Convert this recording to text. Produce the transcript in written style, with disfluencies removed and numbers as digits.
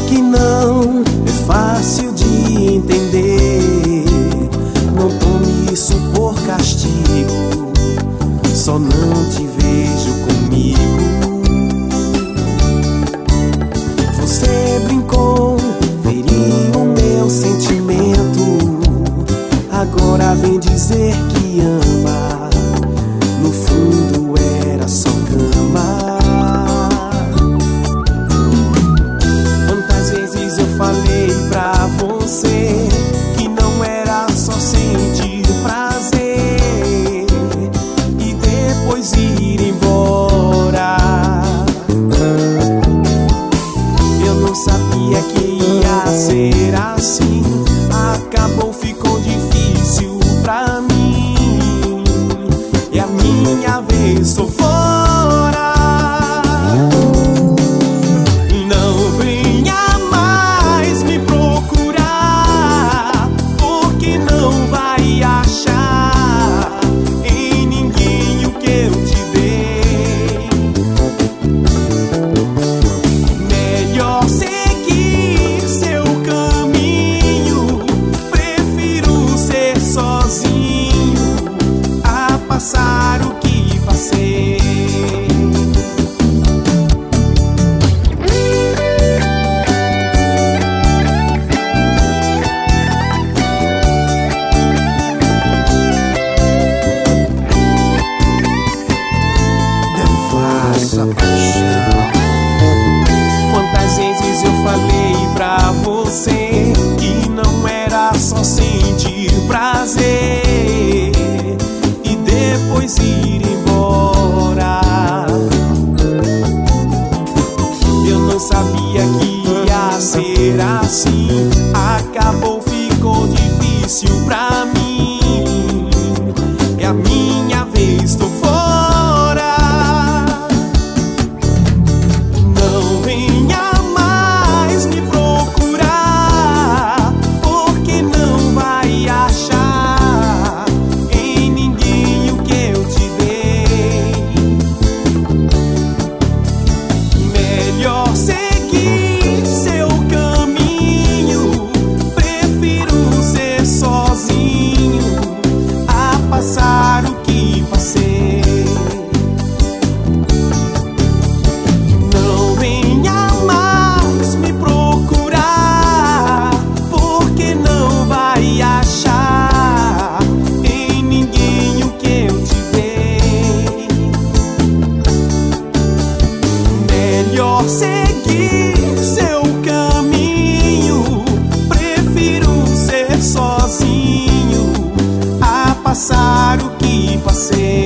que não é fácil de entender. Não tome isso por castigo, só não te vejo comigo. Você brincou, feriu o meu sentimento, agora vem dizer que ama. No fundo era só cama. Quantas vezes eu falei pra você que não era só sentir prazer e depois ir embora. Eu não sabia que ia ser assim. Acabou, ficou difícil pra mim. É a minha vez, tô fora. Não venha mais me procurar, porque não vai achar em ninguém o que eu te dei. Melhor seguir seu caminho, prefiro ser sozinho a passar o que passei. Devassa paixão. Quantas vezes eu falei pra você que não era só sentir prazer e depois ir embora. Eu não sabia que ia ser assim. Acabou, ficou difícil pra mim. É a minha vez, tô fora. Não venha mais me procurar, porque não vai achar em ninguém o que eu te dei. Melhor seguir seu caminho, prefiro ser sozinho a passar o que passei. Não venha mais me procurar, porque não vai achar em ninguém o que eu te dei. Melhor seguir seu caminho, prefiro ser sozinho a passar o que passei.